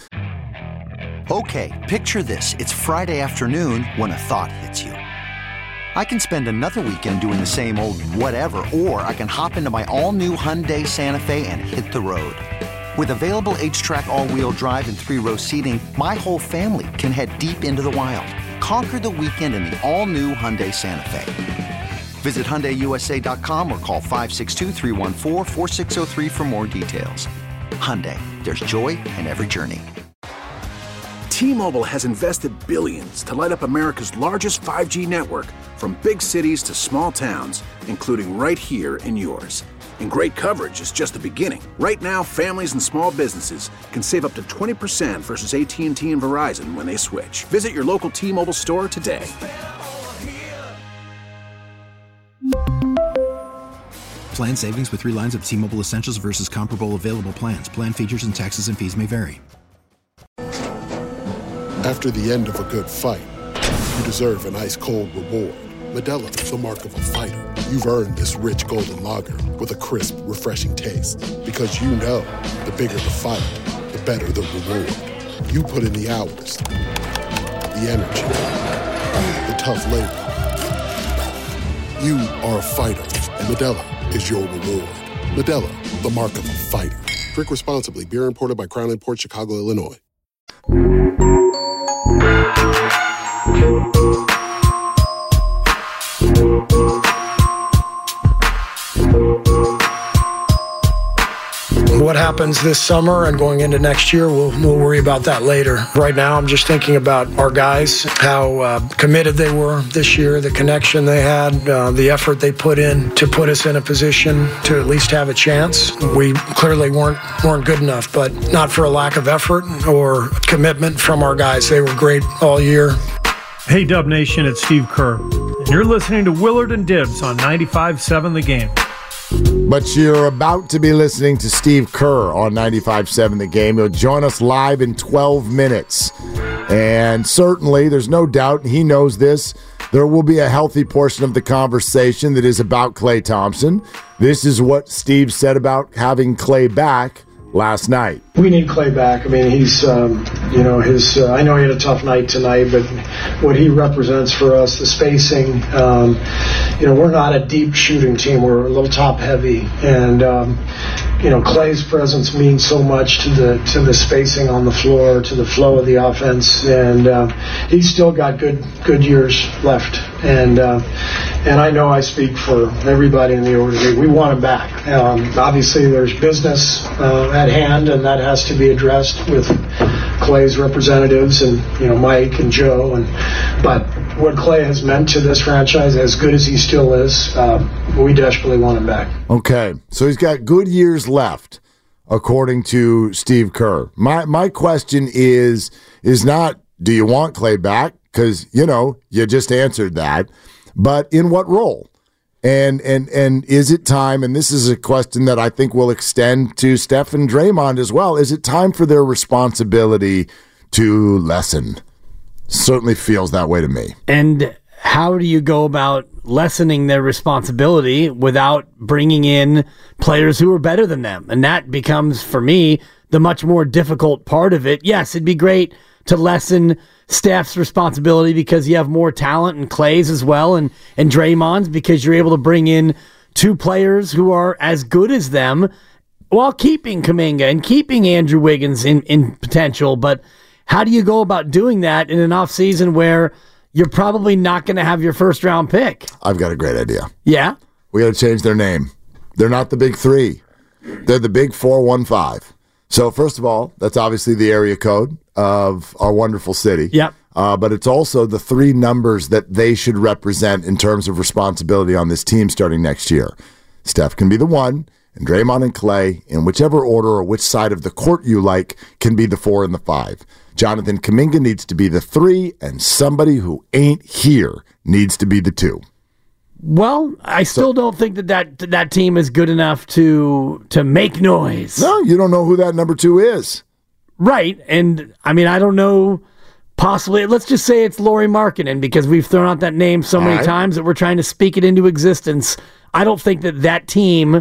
Okay, picture this. It's Friday afternoon when a thought hits you. I can spend another weekend doing the same old whatever, or I can hop into my all-new Hyundai Santa Fe and hit the road. With available H-Track all-wheel drive and three-row seating, my whole family can head deep into the wild. Conquer the weekend in the all-new Hyundai Santa Fe. Visit Hyundai U S A dot com or call five six two, three one four, four six zero three for more details. Hyundai, there's joy in every journey. T-Mobile has invested billions to light up America's largest five G network, from big cities to small towns, including right here in yours. And great coverage is just the beginning. Right now, families and small businesses can save up to twenty percent versus A T and T and Verizon when they switch. Visit your local T-Mobile store today. Plan savings with three lines of T-Mobile Essentials versus comparable available plans. Plan features and taxes and fees may vary. After the end of a good fight, you deserve an ice-cold reward. Modelo is the mark of a fighter. You've earned this rich golden lager with a crisp, refreshing taste. Because you know, the bigger the fight, the better the reward. You put in the hours, the energy, the tough labor. You are a fighter, and Modelo is your reward. Modelo, the mark of a fighter. Drink responsibly. Beer imported by Crown Imports, Chicago, Illinois. What happens this summer and going into next year, we'll, we'll worry about that later. Right now, I'm just thinking about our guys, how uh, committed they were this year, the connection they had, uh, the effort they put in to put us in a position to at least have a chance. We clearly weren't weren't good enough, but not for a lack of effort or commitment from our guys. They were great all year. Hey, Dub Nation, it's Steve Kerr, and you're listening to Willard and Dibs on ninety-five point seven The Game. But you're about to be listening to Steve Kerr on ninety-five point seven The Game. He'll join us live in twelve minutes. And certainly, there's no doubt, he knows this, there will be a healthy portion of the conversation that is about Klay Thompson. This is what Steve said about having Klay back last night. We need Klay back. I mean, he's, um, you know, his, uh, I know he had a tough night tonight, but what he represents for us, the spacing, um, you know, we're not a deep shooting team. We're a little top heavy. And, um, you know, Klay's presence means so much to the to the spacing on the floor, to the flow of the offense, and uh, he's still got good good years left. And uh, and I know I speak for everybody in the organization. We want him back. Um, obviously, there's business uh, at hand, and that has to be addressed with Klay's representatives and you know Mike and Joe. And but what Klay has meant to this franchise, as good as he still is, uh, we desperately want him back. Okay, so he's got good years left, according to Steve Kerr. My my question is is not, do you want Klay back? Because, you know, you just answered that. But in what role? And and and is it time, and this is a question that I think will extend to Steph and Draymond as well, is it time for their responsibility to lessen? Certainly feels that way to me. And how do you go about lessening their responsibility without bringing in players who are better than them? And that becomes, for me, the much more difficult part of it. Yes, it'd be great to lessen Steph's responsibility because you have more talent, and Klay's as well, and, and Draymond's, because you're able to bring in two players who are as good as them while keeping Kuminga and keeping Andrew Wiggins in, in potential. But how do you go about doing that in an offseason where you're probably not going to have your first round pick? I've got a great idea. Yeah? We got to change their name. They're not the big three. They're the big four one five. So first of all, that's obviously the area code of our wonderful city. Yep. Uh, but it's also the three numbers that they should represent in terms of responsibility on this team starting next year. Steph can be the one, and Draymond and Klay, in whichever order or which side of the court you like, can be the four and the five. Jonathan Kuminga needs to be the three, and somebody who ain't here needs to be the two. Well, I still so, don't think that, that that team is good enough to to make noise. No, you don't know who that number two is. Right, and I mean, I don't know, possibly, let's just say it's Lauri Markkanen, because we've thrown out that name so many right. times that we're trying to speak it into existence. I don't think that that team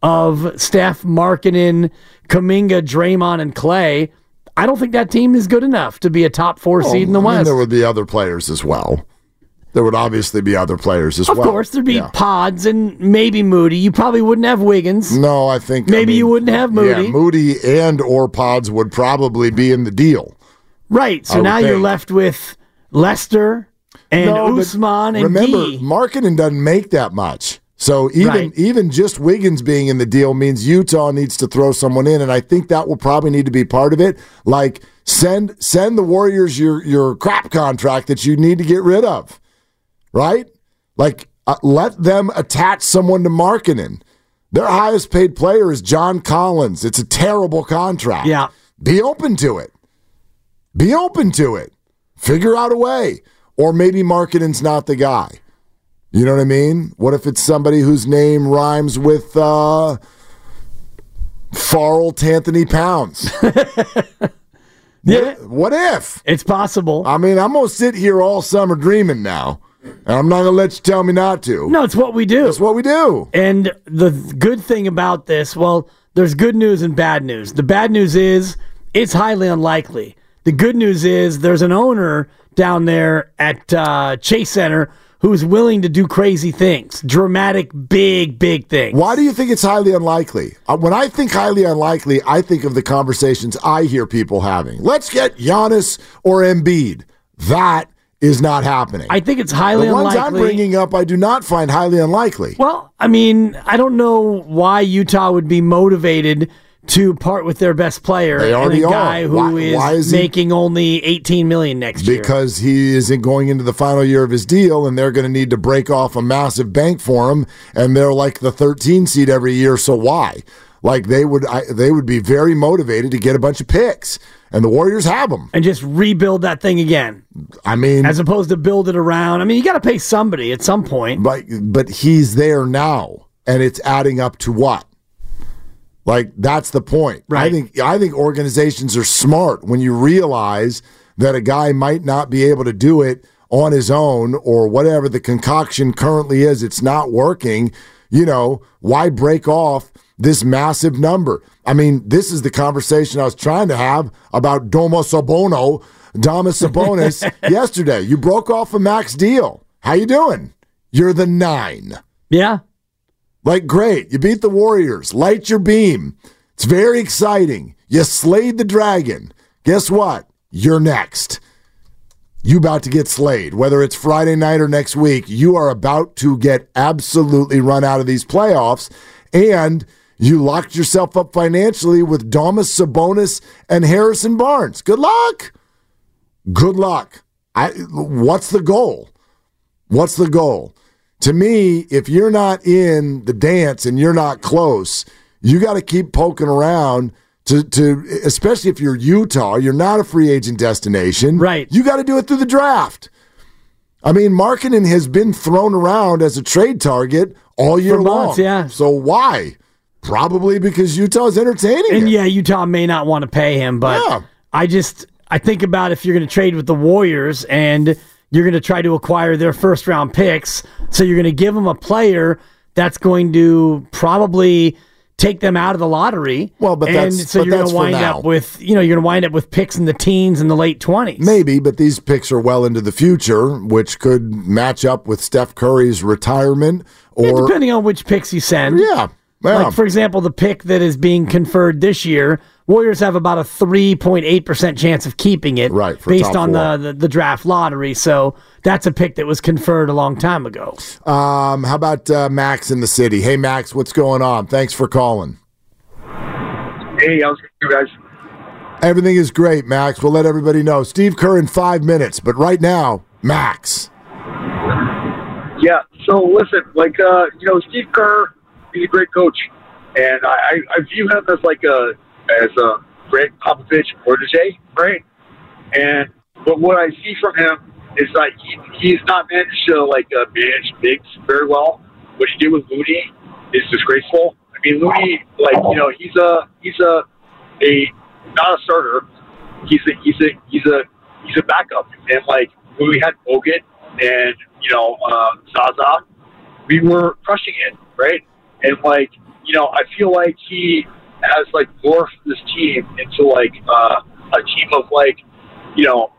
of Steph, Markkanen, Kuminga, Draymond, and Klay, I don't think that team is good enough to be a top four well, seed in the I West. mean, there would be other players as well. There would obviously be other players as of well. Of course, there'd be yeah. Pods and maybe Moody. You probably wouldn't have Wiggins. No, I think... Maybe I mean, you wouldn't have Moody. Yeah, Moody and or Pods would probably be in the deal. Right, so now you're left with Lester and no, Usman and remember, Gee. Markkanen doesn't make that much. So even right. even just Wiggins being in the deal means Utah needs to throw someone in, and I think that will probably need to be part of it. Like, send send the Warriors your, your crap contract that you need to get rid of. Right? Like, uh, let them attach someone to Markkanen. Their highest paid player is John Collins. It's a terrible contract. Yeah. Be open to it. Be open to it. Figure out a way. Or maybe Markkanen's not the guy. You know what I mean? What if it's somebody whose name rhymes with uh, Farrell Tanthony Pounds? Yeah. What, what if? It's possible. I mean, I'm going to sit here all summer dreaming now. And I'm not going to let you tell me not to. No, it's what we do. It's what we do. And the good thing about this, well, there's good news and bad news. The bad news is it's highly unlikely. The good news is there's an owner down there at uh, Chase Center who's willing to do crazy things, dramatic, big, big things. Why do you think it's highly unlikely? Uh, when I think highly unlikely, I think of the conversations I hear people having. Let's get Giannis or Embiid. That is not happening. I think it's highly unlikely. The ones unlikely. I'm bringing up, I do not find highly unlikely. Well, I mean, I don't know why Utah would be motivated to part with their best player They already and a guy are. who why, is, why is making he, only eighteen million dollars next because year. Because he isn't going into the final year of his deal, and they're going to need to break off a massive bank for him, and they're like the thirteen seed every year, so why? Like, they would I, they would be very motivated to get a bunch of picks, and the Warriors have them. And just rebuild that thing again. I mean... As opposed to build it around. I mean, you got to pay somebody at some point. But, but he's there now, and it's adding up to what? Like, that's the point. Right. I think I think organizations are smart when you realize that a guy might not be able to do it on his own or whatever the concoction currently is, it's not working, you know, why break off this massive number? I mean, this is the conversation I was trying to have about Domas Sabono, Domas Sabonis yesterday. You broke off a max deal. How you doing? You're the nine. Yeah. Like, great. You beat the Warriors. Light your beam. It's very exciting. You slayed the dragon. Guess what? You're next. You about to get slayed. Whether it's Friday night or next week, you are about to get absolutely run out of these playoffs, and you locked yourself up financially with Domas Sabonis and Harrison Barnes. Good luck. Good luck. I, what's the goal? What's the goal? To me, if you're not in the dance and you're not close, you got to keep poking around to, to, especially if you're Utah, you're not a free agent destination. Right. You got to do it through the draft. I mean, Markkanen has been thrown around as a trade target all year For months, long. yeah. So why? Probably because Utah's entertaining And it. yeah, Utah may not want to pay him, but Yeah. I just I think about if you're going to trade with the Warriors and you're going to try to acquire their first round picks, so you're going to give them a player that's going to probably take them out of the lottery. Well, but and that's- so but you're that's going to for wind now. up with you know you're going to wind up with picks in the teens and the late twenties. Maybe, but these picks are well into the future, which could match up with Steph Curry's retirement. Or Yeah, depending on which picks you send. Yeah. Yeah. Like, for example, the pick that is being conferred this year, Warriors have about a three point eight percent chance of keeping it Right, for based top on four. the, the, the draft lottery. So that's a pick that was conferred a long time ago. Um, how about uh, Max in the city? Hey, Max, what's going on? Thanks for calling. Hey, how's it going, guys? Everything is great, Max. We'll let everybody know. Steve Kerr in five minutes, but right now, Max. Yeah, so listen, like, uh, you know, Steve Kerr, he's a great coach. And I, I view him as like a, as a Greg Popovich protege, right? And, but what I see from him is like, he, he's not managed to, like, uh, manage bigs very well. What he did with Looney is disgraceful. I mean, Looney, like, you know, he's a, he's a, a, not a starter. He's a, he's a, he's a, he's a backup. And, like, when we had Bogut and, you know, uh, Zaza, we were crushing it, right? And, like, you know, I feel like he has, like, morphed this team into, like, uh, a team of, like, you know,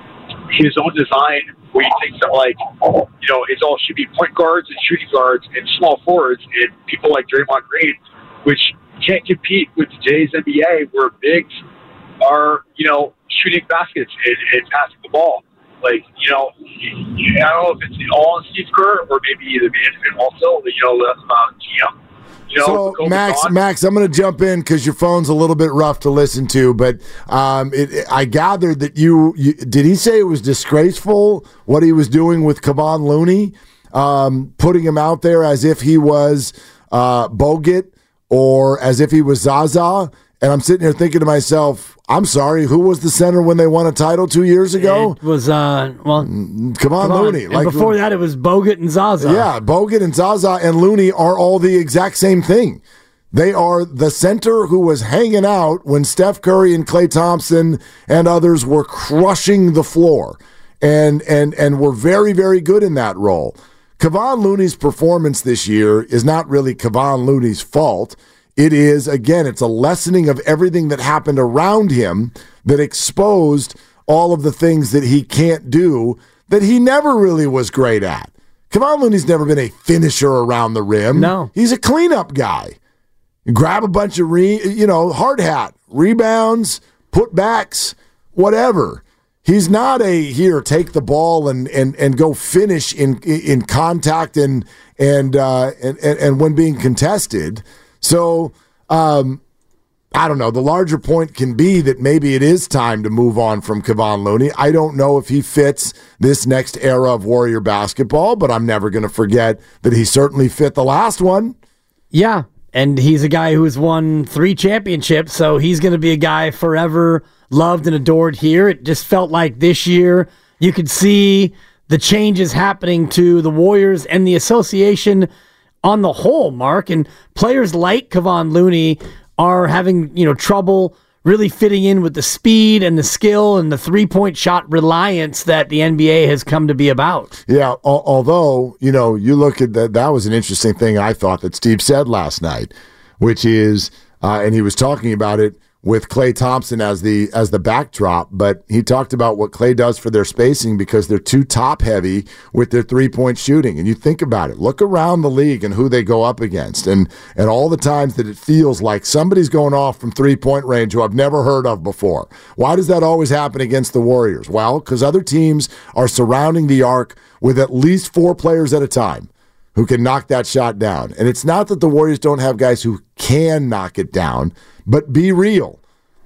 his own design, where he thinks that, like, you know, it's all should be point guards and shooting guards and small forwards and people like Draymond Green, which can't compete with today's N B A, where bigs are, you know, shooting baskets and, and passing the ball. Like, you know, I don't know if it's all on Steve Kerr or maybe the management also, you know, the uh, G M. You know, So, Kobe Max, Bryant. Max, I'm going to jump in because your phone's a little bit rough to listen to, but um, it, it- I gathered that you, you did he say it was disgraceful what he was doing with Kevon Looney, um, putting him out there as if he was uh, Bogut or as if he was Zaza? And I'm sitting here thinking to myself, I'm sorry, who was the center when they won a title two years ago? It was, uh, well, Kevon on. Looney. And before that, it was Bogut and Zaza. Yeah, Bogut and Zaza and Looney are all the exact same thing. They are the center who was hanging out when Steph Curry and Klay Thompson and others were crushing the floor and and and were very, very good in that role. Kevon Looney's performance this year is not really Kevon Looney's fault. It is, again, it's a lessening of everything that happened around him that exposed all of the things that he can't do that he never really was great at. Kevon Looney's never been a finisher around the rim. No. He's a cleanup guy. You grab a bunch of, re, you know, hard hat, rebounds, putbacks, whatever. He's not a, here, take the ball and and, and go finish in in contact and and, uh, and, and, and when being contested. So, um, I don't know. The larger point can be that maybe it is time to move on from Kevon Looney. I don't know if he fits this next era of Warrior basketball, but I'm never going to forget that he certainly fit the last one. Yeah, and he's a guy who's won three championships, so he's going to be a guy forever loved and adored here. It just felt like this year you could see the changes happening to the Warriors and the association on the whole, Mark, and players like Kevon Looney are having, you know, trouble really fitting in with the speed and the skill and the three-point shot reliance that the N B A has come to be about. Yeah, al- although, you know, you look at that, that was an interesting thing I thought that Steve said last night, which is, uh, and he was talking about it with Klay Thompson as the as the backdrop, but he talked about what Klay does for their spacing because they're too top-heavy with their three-point shooting. And you think about it. Look around the league and who they go up against and, and all the times that it feels like somebody's going off from three-point range who I've never heard of before. Why does that always happen against the Warriors? Well, because other teams are surrounding the arc with at least four players at a time who can knock that shot down. And it's not that the Warriors don't have guys who can knock it down, but be real.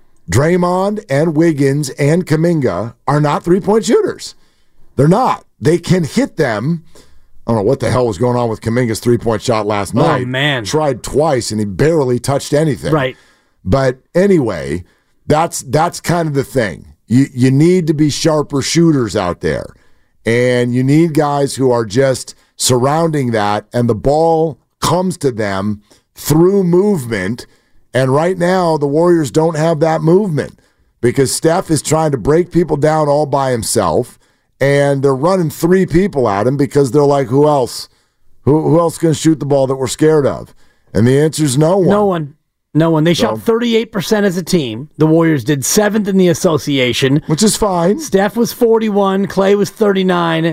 Draymond and Wiggins and Kuminga are not three-point shooters. They're not. They can hit them. I don't know what the hell was going on with Kuminga's three-point shot last Oh, night. man. Tried twice, and he barely touched anything. Right. But anyway, that's that's kind of the thing. You you need to be sharper shooters out there. And you need guys who are just surrounding that, and the ball comes to them through movement. And right now, the Warriors don't have that movement because Steph is trying to break people down all by himself, and they're running three people at him because they're like, who else? Who, who else can shoot the ball that we're scared of? And the answer is no one. No one. No one. They So- shot thirty-eight percent as a team. The Warriors did seventh in the association. Which is fine. Steph was forty-one. Klay was thirty-nine.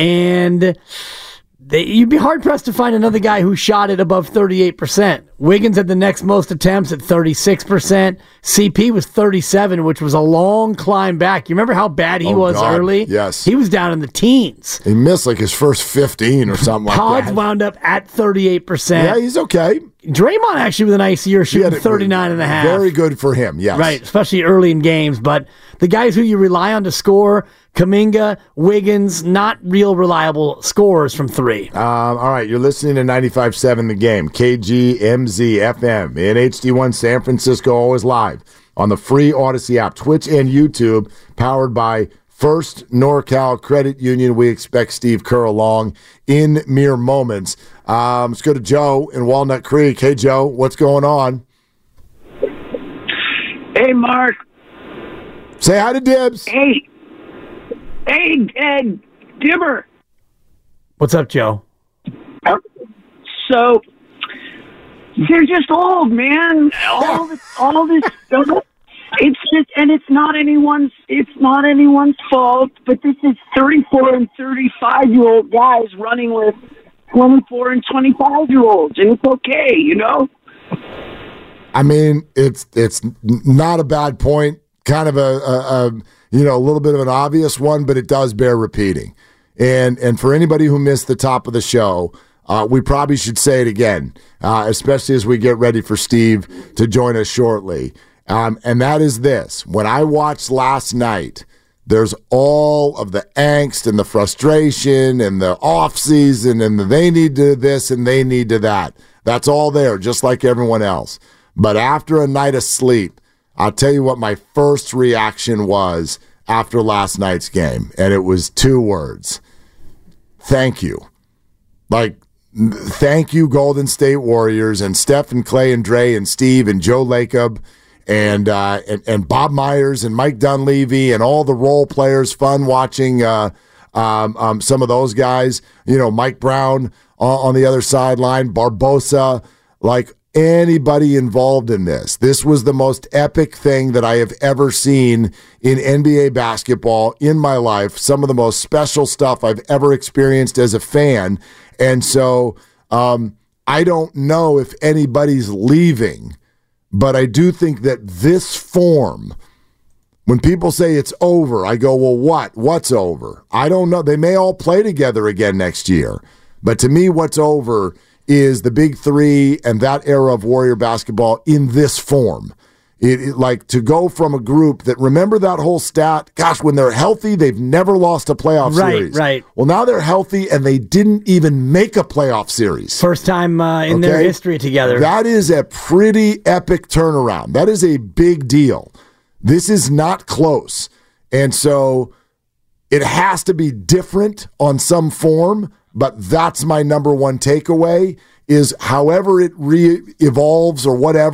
And they, you'd be hard-pressed to find another guy who shot it above thirty-eight percent. Wiggins had the next most attempts at thirty-six percent. C P was thirty-seven, which was a long climb back. You remember how bad he Oh, was God, early? yes. He was down in the teens. He missed like his first fifteen or something like Pods that. wound up at thirty-eight percent. Yeah, he's okay. Draymond actually with a nice year He had shooting it thirty-nine and a half. Very good for him, yes. Right, especially early in games. But the guys who you rely on to score, Kuminga, Wiggins, not real reliable scorers from three. Um, all right, you're listening to ninety-five point seven The Game, K G M Z F M in H D one San Francisco, always live on the free Odyssey app, Twitch and YouTube, powered by First NorCal Credit Union. We expect Steve Kerr along in mere moments. Um, let's go to Joe in Walnut Creek. Hey, Joe, what's going on? Hey, Mark. Say hi to Dibs. Hey. Hey, Ed Dibber. What's up, Joe? Uh, So, they're just old, man. All this, all this stuff. It's just, and it's not anyone's. It's not anyone's fault. But this is thirty-four and thirty-five year old guys running with twenty-four and twenty-five year olds, and it's okay, you know. I mean, it's it's not a bad point. Kind of a, a, a you know a little bit of an obvious one, but it does bear repeating. And and for anybody who missed the top of the show, uh, we probably should say it again, uh, especially as we get ready for Steve to join us shortly. Um, and that is this: when I watched last night, there's all of the angst and the frustration and the off season and the they need to this and they need to that. That's all there, just like everyone else. But after a night of sleep, I'll tell you what my first reaction was after last night's game, and it was two words. Thank you. Like, thank you, Golden State Warriors, and Steph and Klay and Dre and Steve and Joe Lacob and, uh, and, and Bob Myers and Mike Dunleavy and all the role players. Fun watching uh, um, um, some of those guys. You know, Mike Brown on, on the other sideline, Barbosa, like, anybody involved in this. This was the most epic thing that I have ever seen in N B A basketball in my life. Some of the most special stuff I've ever experienced as a fan. And so um, I don't know if anybody's leaving, but I do think that this form, when people say it's over, I go, well, what? What's over? I don't know. They may all play together again next year. But to me, what's over is the big three and that era of Warrior basketball in this form. It, it like to go from a group that, remember that whole stat, gosh, when they're healthy, they've never lost a playoff Right, series. right. Well, now they're healthy and they didn't even make a playoff series. First time uh, in their Okay? history together. That is a pretty epic turnaround. That is a big deal. This is not close. And so it has to be different on some form, but that's my number one takeaway is however it re-evolves or whatever,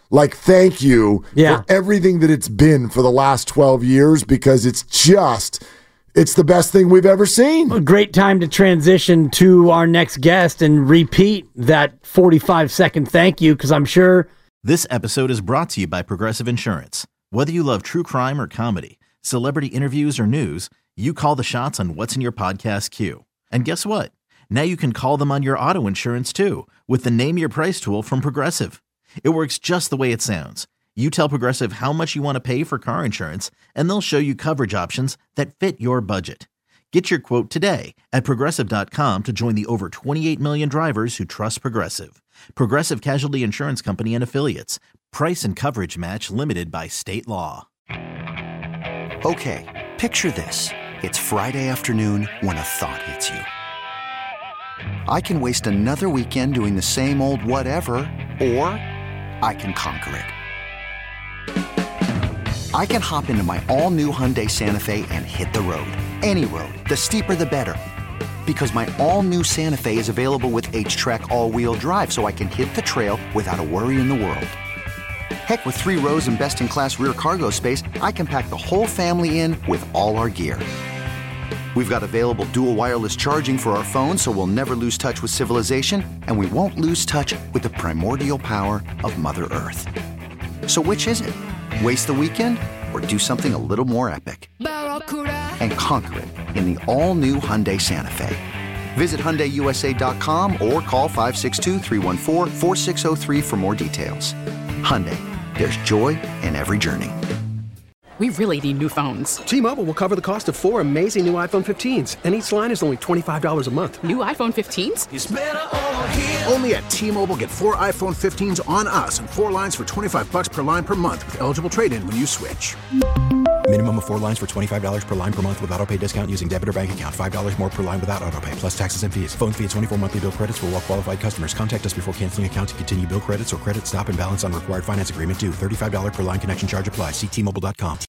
like thank you Yeah. for everything that it's been for the last twelve years, because it's just, it's the best thing we've ever seen. A great time to transition to our next guest and repeat that forty-five second thank you, because I'm sure. This episode is brought to you by Progressive Insurance. Whether you love true crime or comedy, celebrity interviews or news, you call the shots on what's in your podcast queue. And guess what? Now you can call them on your auto insurance too, with the Name Your Price tool from Progressive. It works just the way it sounds. You tell Progressive how much you want to pay for car insurance, and they'll show you coverage options that fit your budget. Get your quote today at Progressive dot com to join the over twenty-eight million drivers who trust Progressive. Progressive Casualty Insurance Company and Affiliates. Price and coverage match limited by state law. Okay, picture this. It's Friday afternoon when a thought hits you. I can waste another weekend doing the same old whatever, or I can conquer it. I can hop into my all-new Hyundai Santa Fe and hit the road. Any road. The steeper the better. Because my all-new Santa Fe is available with H-Track all-wheel drive, so I can hit the trail without a worry in the world. Heck, with three rows and best-in-class rear cargo space, I can pack the whole family in with all our gear. We've got available dual wireless charging for our phones, so we'll never lose touch with civilization, and we won't lose touch with the primordial power of Mother Earth. So which is it? Waste the weekend or do something a little more epic? And conquer it in the all-new Hyundai Santa Fe. Visit Hyundai U S A dot com or call five six two, three one four, four six zero three for more details. Hyundai, there's joy in every journey. We really need new phones. T-Mobile will cover the cost of four amazing new iPhone fifteens, and each line is only twenty-five dollars a month. New iPhone fifteens? It's better over here. Only at T-Mobile, get four iPhone fifteens on us and four lines for twenty-five bucks per line per month with eligible trade-in when you switch. Minimum of four lines for twenty-five dollars per line per month with autopay discount using debit or bank account. five dollars more per line without autopay, plus taxes and fees. Phone fee at twenty-four monthly bill credits for well-qualified customers. Contact us before canceling account to continue bill credits or credit stop and balance on required finance agreement due. thirty-five dollars per line connection charge applies. See T Mobile dot com.